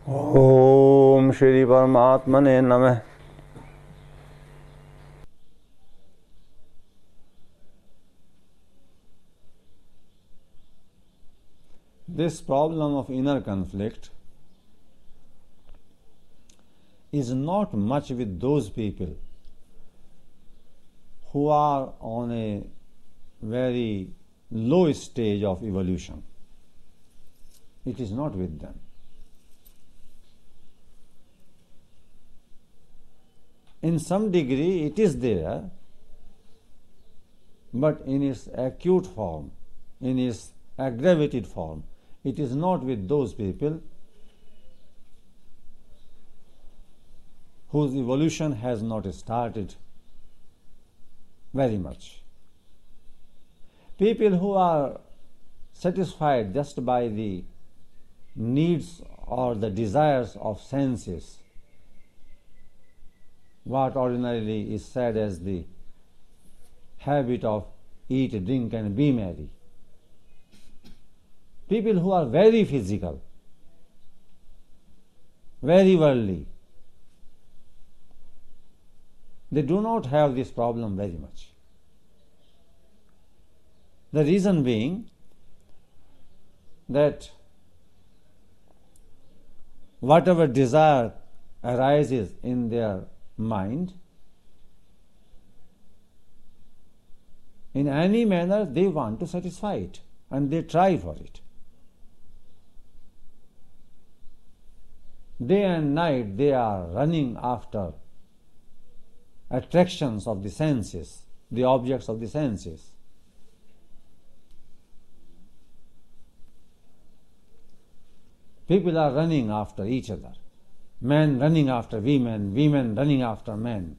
ओम श्री परमात्मने नमः। This problem of inner conflict is not much with those people who are on a very low stage of evolution. It is not with them. In some degree it is there, but in its acute form, in its aggravated form, it is not with those people whose evolution has not started very much. People who are satisfied just by the needs or the desires of senses, what ordinarily is said as the habit of eat, drink and be merry. People who are very physical, very worldly, they do not have this problem very much. The reason being that whatever desire arises in their mind, in any manner they want to satisfy it and they try for it. Day and night they are running after attractions of the senses, the objects of the senses. People are running after each other. Men running after women, women running after men.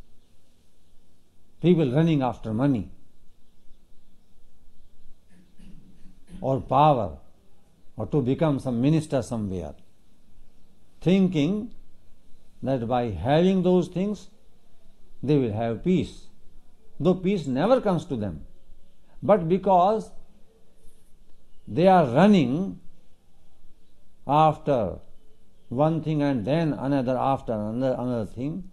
People running after money or power or to become some minister somewhere, thinking that by having those things they will have peace, though peace never comes to them. But because they are running after one thing and then another after another thing,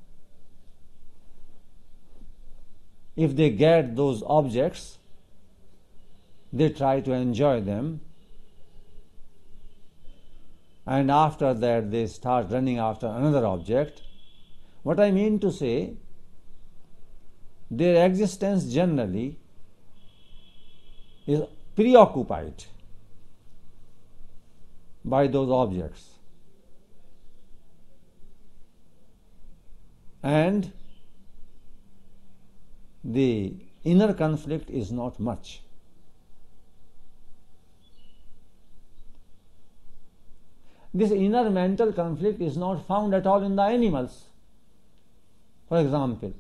if they get those objects, they try to enjoy them, and after that they start running after another object. What I mean to say, their existence generally is preoccupied by those objects, and the inner conflict is not much. This inner mental conflict is not found at all in the animals. For example,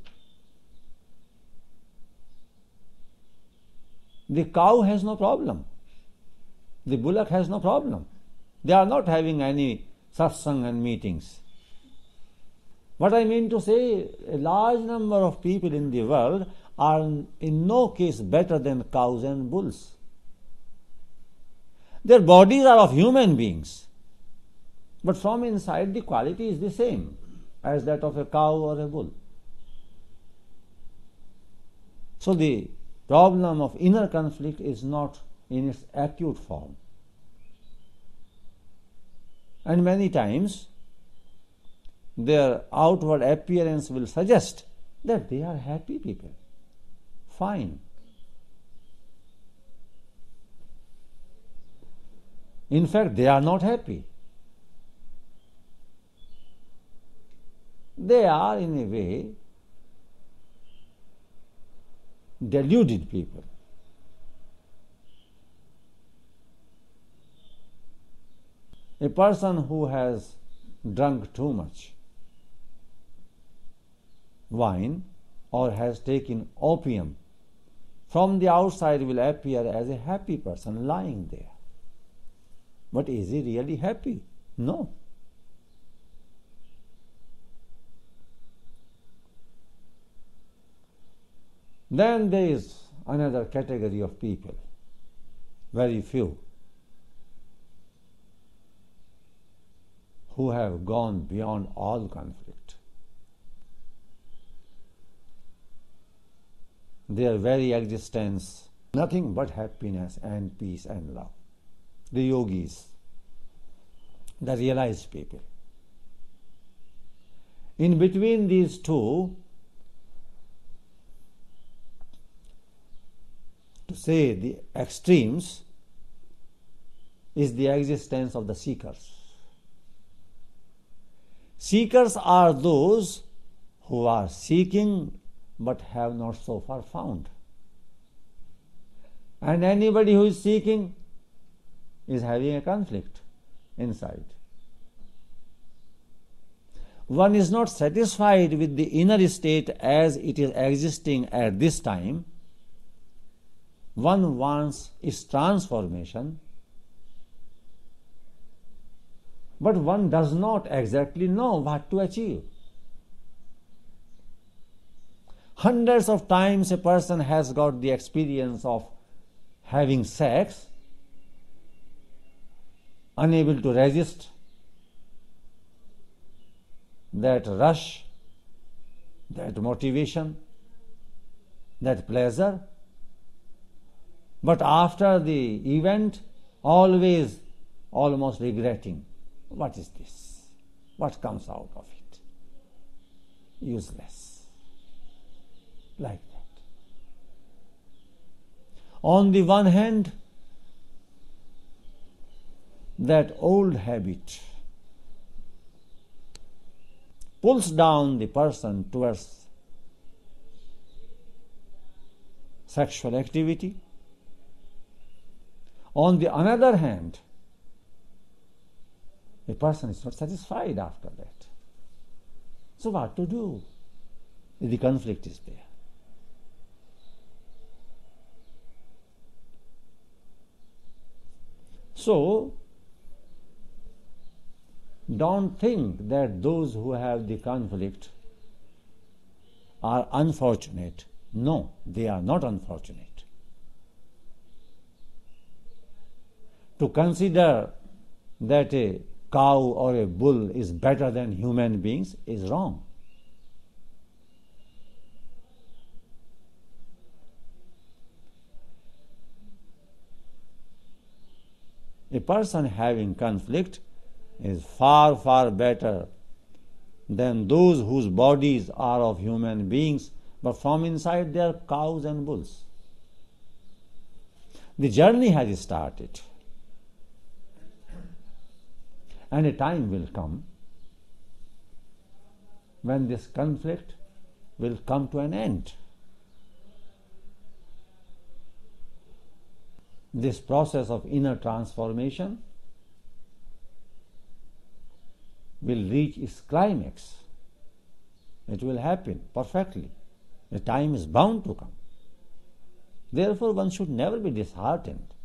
the cow has no problem, the bullock has no problem. They are not having any satsang and meetings. What I mean to say, a large number of people in the world are in no case better than cows and bulls. Their bodies are of human beings, but from inside the quality is the same as that of a cow or a bull. So the problem of inner conflict is not in its acute form. And many times their outward appearance will suggest that they are happy people, fine. In fact, they are not happy. They are, in a way, deluded people. A person who has drunk too much wine or has taken opium, from the outside will appear as a happy person lying there. But is he really happy? No. Then there is another category of people, very few, who have gone beyond all conflict. Their very existence, nothing but happiness and peace and love. The yogis, the realized people. In between these two, to say the extremes, is the existence of the seekers. Seekers are those who are seeking but have not so far found. And anybody who is seeking is having a conflict inside. One is not satisfied with the inner state as it is existing at this time. One wants its transformation, but one does not exactly know what to achieve. Hundreds of times a person has got the experience of having sex, unable to resist that rush, that motivation, that pleasure. But after the event, always almost regretting, what is this? What comes out of it? Useless. Like that. On the one hand, that old habit pulls down the person towards sexual activity. On the other hand, a person is not satisfied after that. So what to do? The conflict is there. So, don't think that those who have the conflict are unfortunate. No, they are not unfortunate. To consider that a cow or a bull is better than human beings is wrong. A person having conflict is far, far better than those whose bodies are of human beings, but from inside they are cows and bulls. The journey has started. And a time will come when this conflict will come to an end. This process of inner transformation will reach its climax. It will happen perfectly. The time is bound to come. Therefore, one should never be disheartened.